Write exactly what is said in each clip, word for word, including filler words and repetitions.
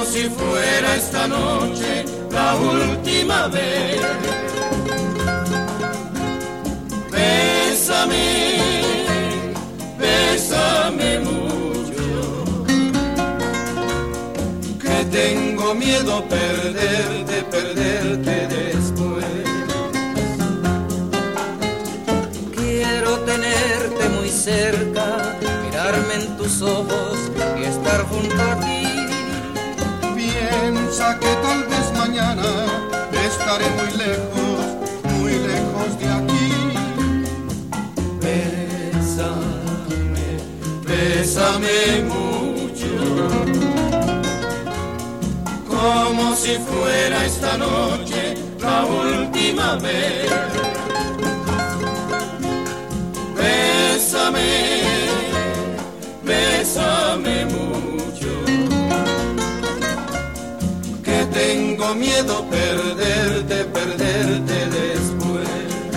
si fuera esta noche la última vez. Bésame, bésame mucho, que tengo miedo perderte, perderte después. Quiero tenerte muy cerca, mirarme en tus ojos y estar junto a ti. Piensa que tal vez mañana estaré muy lejos, muy lejos de aquí. Bésame, bésame mucho, como si fuera esta noche la última vez. Bésame, bésame mucho, que tengo miedo perderte, perderte después.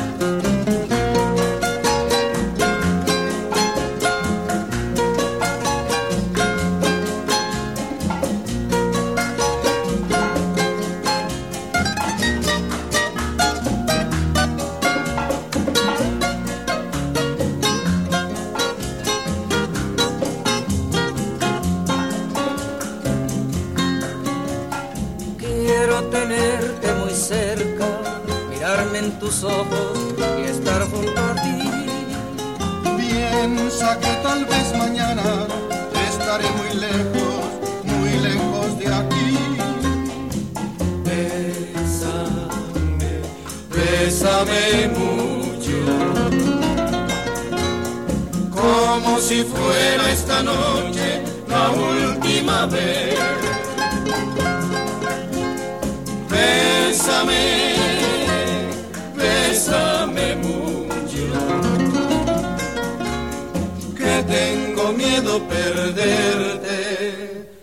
Quiero tenerte muy cerca, mirarme en tus ojos y estar junto a ti. Piensa que tal vez mañana estaré muy lejos, muy lejos de aquí. Bésame, bésame mucho, como si fuera esta noche la última vez. Bésame, bésame mucho, que tengo miedo perderte,